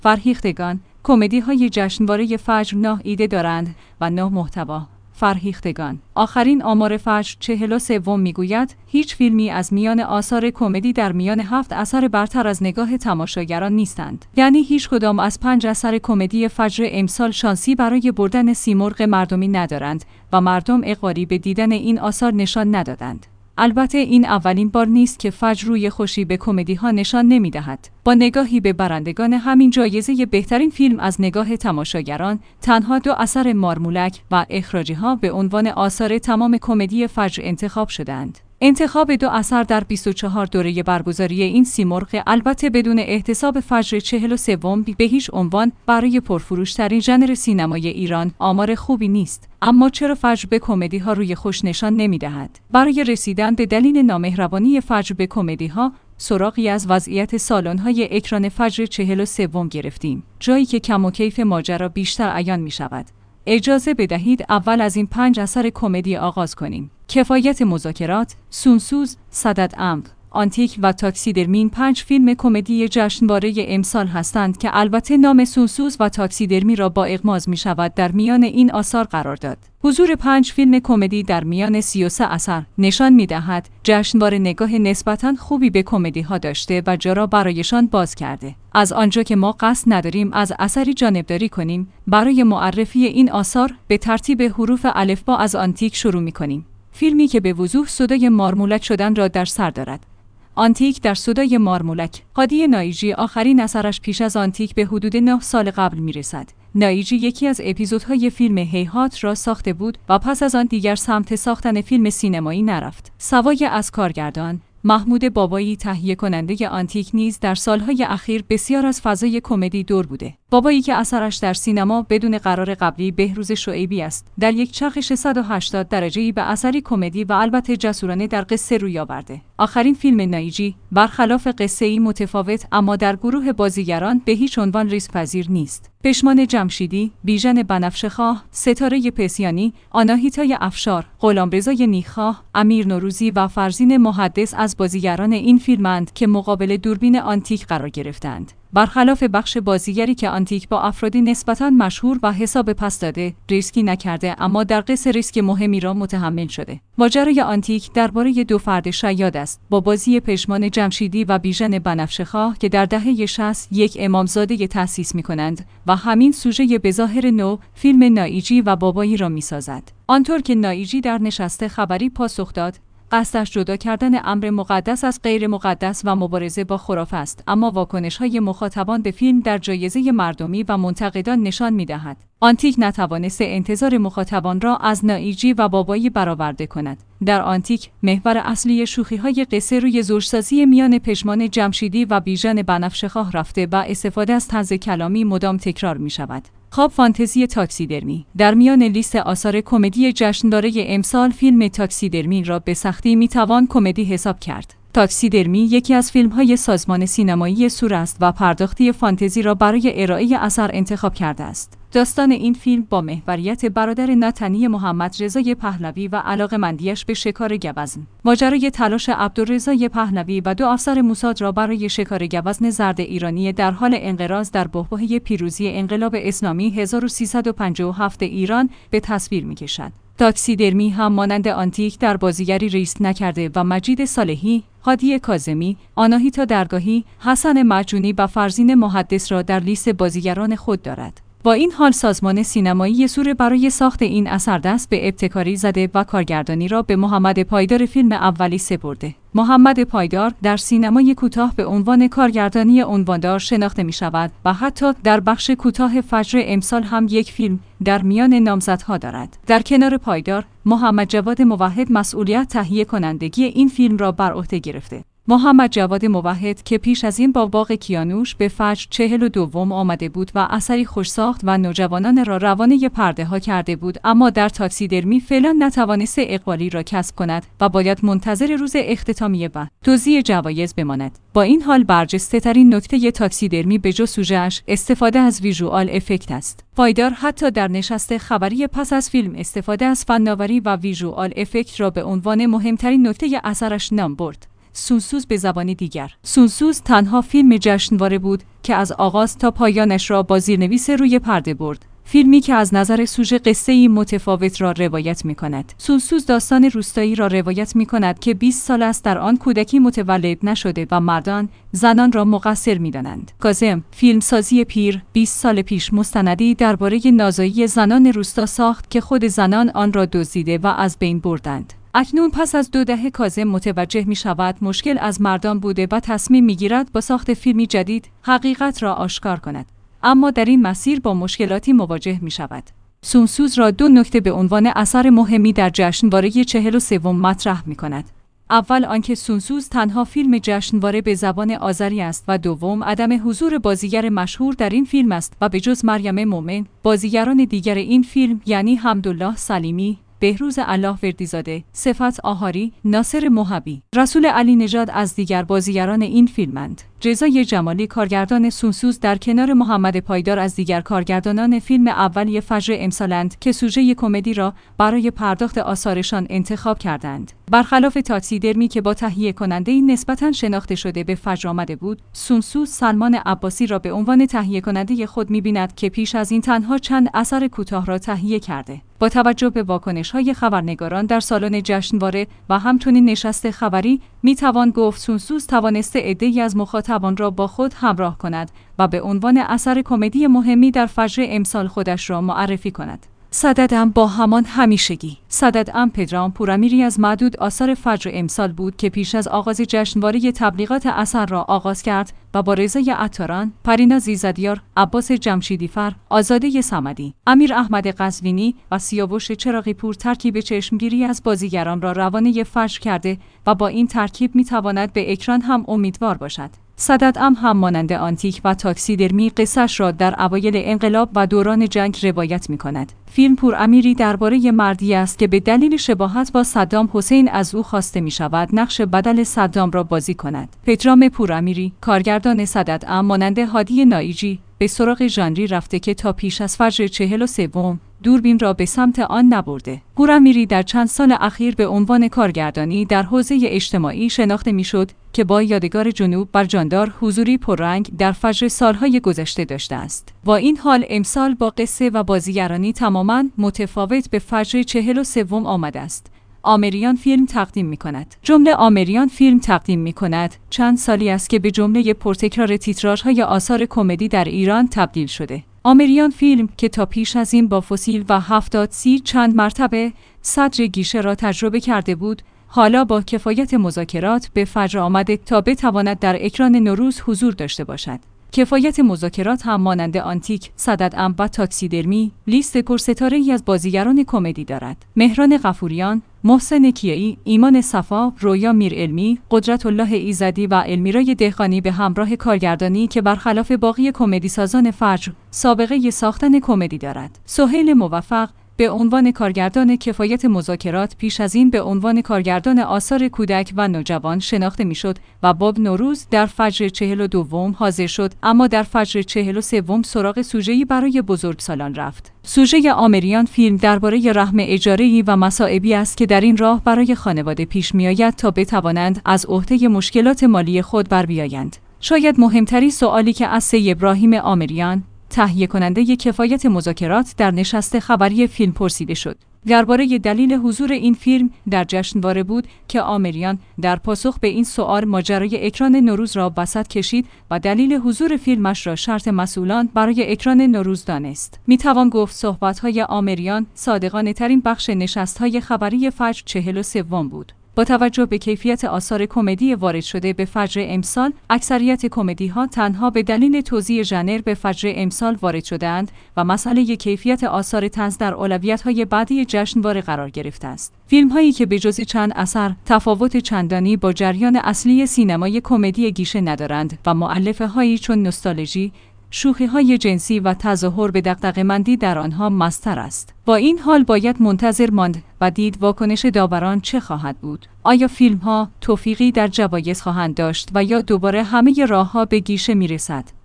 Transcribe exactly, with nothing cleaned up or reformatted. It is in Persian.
فرهیختگان، کمدی‌های جشنواره فجر نه ایده دارند و نه محتوا. فرهیختگان. آخرین آمار فجر چهل و سوم میگوید هیچ فیلمی از میان آثار کمدی در میان هفت اثر برتر از نگاه تماشاگران نیستند. یعنی هیچ کدام از پنج اثر کمدی فجر امسال شانسی برای بردن سیمرغ مردمی ندارند و مردم اقبالی به دیدن این آثار نشان ندادند. البته این اولین بار نیست که فجر روی خوشی به کمدی ها نشان نمی دهد. با نگاهی به برندگان همین جایزه بهترین فیلم از نگاه تماشاگران، تنها دو اثر مارمولک و اخراجی ها به عنوان آثار تمام کمدی فجر انتخاب شدند. انتخاب دو اثر در بیست و چهار دوره برگزاری این سیمرغ البته بدون احتساب فجر چهل و سوم به هیچ عنوان برای پرفروشترین ژانر سینمای ایران آمار خوبی نیست. اما چرا فجر به کمدی ها روی خوش نشان نمی دهد؟ برای رسیدن به دلیل نامهربانی فجر به کمدی ها، سراغی از وضعیت سالن های اکران فجر چهل و سوم گرفتیم، جایی که کم و کیف ماجرا بیشتر عیان می شود. اجازه بدهید اول از این پنج اثر کمدی آغاز کنیم. کفایت مذاکرات، سونسوز، صدد عمق، آنتیک و تاکسیدرمی پنج فیلم کمدی جشنواره امسال هستند که البته نام سونسوز و تاکسیدرمی را با اغماض می شود در میان این آثار قرار داد. حضور پنج فیلم کمدی در میان سی و سه اثر نشان می دهد جشنواره نگاه نسبتاً خوبی به کمدی ها داشته و جا را برایشان باز کرده. از آنجا که ما قصد نداریم از اثری جانبداری کنیم، برای معرفی این آثار به ترتیب حروف الفبا از آنتیک شروع می کنیم. فیلمی که به وضوح صدای مارمولک شدن را در سر دارد. آنتیک در صدای مارمولک. هادی نایجی آخرین اثرش پیش از آنتیک به حدود نه سال قبل میرسد. نایجی یکی از اپیزودهای فیلم هیهات را ساخته بود و پس از آن دیگر سمت ساختن فیلم سینمایی نرفت. سوای از کارگردان، محمود بابایی تهیه کننده آنتیک نیز در سالهای اخیر بسیار از فضای کمدی دور بوده. بابایی که اثرش در سینما بدون قرار قبلی بهروز شعیبی است، در یک چرخش صد و هشتاد درجه‌ای به اثری کمدی و البته جسورانه در قصه روی آورده. آخرین فیلم نایجی برخلاف قصه‌ای متفاوت اما در گروه بازیگران به هیچ عنوان ریسک‌پذیر نیست. پشمان جمشیدی، بیژن بنفشه‌خواه، ستاره پسیانی، آناهیتای افشار، غلامرضای نیکخواه، امیر نوروزی و فرزین محدث از بازیگران این فیلمند که مقابل دوربین آنتیک قرار گرفتند. برخلاف بخش بازیگری که آنتیک با افرادی نسبتاً مشهور و حساب پس داده، ریسکی نکرده اما در قصه ریسک مهمی را متحمل شده. ماجرای آنتیک درباره دو فرد شیاد است، با بازی پشمان جمشیدی و بیژن بنفشه‌خواه که در دهه شصت یک امامزاده تأسیس می‌کنند و همین سوژه به ظاهر نو فیلم نایجی و بابایی را می‌سازد. آنطور که نایجی در نشست خبری پاسخ داد، قصدش جدا کردن امر مقدس از غیر مقدس و مبارزه با خرافه است، اما واکنش‌های مخاطبان به فیلم در جایزه مردمی و منتقدان نشان می‌دهد آنتیک نتوانسته انتظار مخاطبان را از نایجی و بابایی برآورده کند. در آنتیک محور اصلی شوخی‌های قصه روی زوجسازی میان پشمان جمشیدی و بیژن بنفشه‌خواه رفته و استفاده از طنز کلامی مدام تکرار می‌شود. خواب فانتزی تاکسیدرمی. در میان لیست آثار کمدی جشنواره امسال فیلم تاکسیدرمی را به سختی میتوان کمدی حساب کرد. تاکسیدرمی یکی از فیلم‌های سازمان سینمایی سور است و پرداختی فانتزی را برای ارائه اثر انتخاب کرده است. داستان این فیلم با محوریت برادر ناتنی محمد رضای پهلوی و علاقه‌مندیش به شکار گوزن. ماجرای تلاش عبدالرضای پهلوی و دو افسر موساد را برای شکار گوزن زرد ایرانی در حال انقراض در بحبوحه پیروزی انقلاب اسلامی هزار و سیصد و پنجاه و هفت ایران به تصویر می‌کشد. تاکسیدرمی هم مانند آنتیک در بازیگری ریسک نکرده و مجید صالحی، هادی کاظمی، آناهیتا درگاهی، حسن معجونی و فرزین محدث را در لیست بازیگران خود دارد. با این حال سازمان سینمایی سور برای ساخت این اثر دست به ابتکاری زده و کارگردانی را به محمد پایدار فیلم اولی سپرده. محمد پایدار در سینمای کوتاه به عنوان کارگردانی عنواندار شناخته می شود و حتی در بخش کوتاه فجر امسال هم یک فیلم در میان نامزدها دارد. در کنار پایدار، محمد جواد موحد مسئولیت تهیه کنندگی این فیلم را بر عهده گرفته. محمد جواد موحد که پیش از این با باغ کیانوش به فجر چهل و دوم آمده بود و اثری خوش ساخت و نوجوانان را روانه پرده ها کرده بود، اما در تاکسیدرمی فعلا نتوانسته اقبالی را کسب کند و باید منتظر روز اختتامیه و توزیع جوایز بماند. با این حال برجسته ترین نکته تاکسیدرمی به جز سوژه‌اش استفاده از ویژوال افکت است. پایدار حتی در نشست خبری پس از فیلم استفاده از فناوری و ویژوال افکت را به عنوان مهمترین نکته اثرش نام برد. سونسوز به زبانی دیگر. سونسوز تنها فیلم جشنواره بود که از آغاز تا پایانش را با زیرنویس روی پرده برد. فیلمی که از نظر سوژه قصه‌ای متفاوت را روایت می‌کند. سونسوز داستان روستایی را روایت می‌کند که بیست سال است در آن کودکی متولد نشده و مردان زنان را مقصر می‌دانند. کاظم فیلمسازی پیر بیست سال پیش مستندی درباره نازایی زنان روستا ساخت که خود زنان آن را دزدیده و از بین بردند. اکنون پس از دو دهه کاظم متوجه می شود مشکل از مردان بوده و تصمیم می گیرد با ساخت فیلمی جدید حقیقت را آشکار کند. اما در این مسیر با مشکلاتی مواجه می شود. سونسوز را دو نکته به عنوان اثر مهمی در جشنواره چهل و سوم مطرح می کند. اول آنکه سونسوز تنها فیلم جشنواره به زبان آذری است و دوم عدم حضور بازیگر مشهور در این فیلم است و به جز مریم مومن بازیگران دیگر این فیلم یعنی حمدالله سلیمی، بهروز الله وردیزاده، صفت آهاری، ناصر موهبی، رسول علی نژاد از دیگر بازیگران این فیلمند. رضای جمالی کارگردان سونسوز در کنار محمد پایدار از دیگر کارگردانان فیلم اول فجر امسالند که سوژه کمدی را برای پرداخت آثارشان انتخاب کردند. برخلاف تاکسیدرمی که با تهیه کننده نسبتاً شناخته شده به فجر آمده بود، سونسوز سلمان عباسی را به عنوان تهیه کننده خود می‌بیند که پیش از این تنها چند اثر کوتاه را تهیه کرده. با توجه به واکنش‌های خبرنگاران در سالن جشنواره و همچنین نشست خبری می‌توان گفت سونسوز توانسته عده‌ای از مخاطبان را با خود همراه کند و به عنوان اثر کمدی مهمی در فجر امسال خودش را معرفی کند. صددم با همان همیشگی. صددم پدرام پورامیری از معدود آثار فجر امسال بود که پیش از آغاز جشنواره تبلیغات اثر را آغاز کرد و با رضای عطاران، پرینا زیزدیار، عباس جمشیدیفر، آزاده صمدی، امیر احمد قزوینی و سیاوش چراغی پور ترکیب چشمگیری از بازیگران را روانه فجر کرده و با این ترکیب میتواند به اکران هم امیدوار باشد. صددم هم مانند آنتیک و تاکسیدرمی قصه‌اش را در اوایل انقلاب و دوران جنگ روایت می‌کند. فیلم پورامیری درباره مردی است که به دلیل شباهت با صدام حسین از او خواسته می‌شود نقش بدل صدام را بازی کند. پدرام پورامیری کارگردان صددم مانند هادی نایجی به سراغ ژانری رفته که تا پیش از فجر چهل و سوم دوربین را به سمت آن نبرده. پورامیری در چند سال اخیر به عنوان کارگردانی در حوزه اجتماعی شناخته میشد که با یادگار جنوب بر جاندار حضوری پررنگ در فجر سالهای گذشته داشته است. با این حال امسال با قصه و بازیگرانی تماماً متفاوت به فجر چهل و سوم آمده است. آمریان فیلم تقدیم می کند. جمله آمریان فیلم تقدیم می کند چند سالی است که به جمله پرتکرار تیتراژهای آثار کمدی در ایران تبدیل شده. آمریان فیلم که تا پیش از این با فسیل و هفتاد سی چند مرتبه صدر گیشه را تجربه کرده بود، حالا با کفایت مذاکرات به فجر آمده تا بتواند در اکران نوروز حضور داشته باشد. کفایت مذاکرات هم مانند آنتیک، صددم و تاکسیدرمی لیست پرستاره‌ای از بازیگران کمدی دارد. مهران غفوریان، محسن کیایی، ایمان صفا، رویا میرعلمی، قدرت الله ایزدی و المیرای دهقانی به همراه کارگردانی که برخلاف باقی کمدی سازان فجر سابقه ساختن کمدی دارد. سهیل موفق به عنوان کارگردان کفایت مذاکرات پیش از این به عنوان کارگردان آثار کودک و نوجوان شناخته میشد و باب نوروز در فجر چهل و دوم حاضر شد، اما در فجر چهل و سوم سراغ سوژه‌ای برای بزرگسالان رفت. سوژه آمریان فیلم درباره رحم اجاره‌ای و مصائبی است که در این راه برای خانواده پیش می‌آید تا بتوانند از عهده مشکلات مالی خود بر بیایند. شاید مهمترین سوالی که از سی ابراهیم آمریان تهیه کننده ی کفایت مذاکرات در نشست خبری فیلم پرسیده شد. درباره دلیل حضور این فیلم در جشنواره بود که آمریان در پاسخ به این سوال ماجرای اکران نوروز را وسط کشید و دلیل حضور فیلمش را شرط مسئولان برای اکران نوروز دانست. میتوان گفت صحبت‌های آمریان صادقانه ترین بخش نشست‌های خبری فجر چهل و سوم بود. با توجه به کیفیت آثار کمدی وارد شده به فجر امسال، اکثریت کمدی‌ها تنها به دلیل توزیع ژانر به فجر امسال وارد شده‌اند و مسئله کیفیت آثار طنز در اولویت‌های بعدی جشنواره قرار گرفته است. فیلم‌هایی که به جز چند اثر تفاوت چندانی با جریان اصلی سینمای کمدی گیشه ندارند و مؤلفه‌هایی چون نوستالژی، شوخی‌های جنسی و تظاهر به دغدغه‌مندی در آنها مستر است. با این حال باید منتظر ماند و دید واکنش داوران چه خواهد بود. آیا فیلم‌ها توفیقی در جوایز خواهند داشت و یا دوباره همه راه‌ها به گیشه می‌رسد؟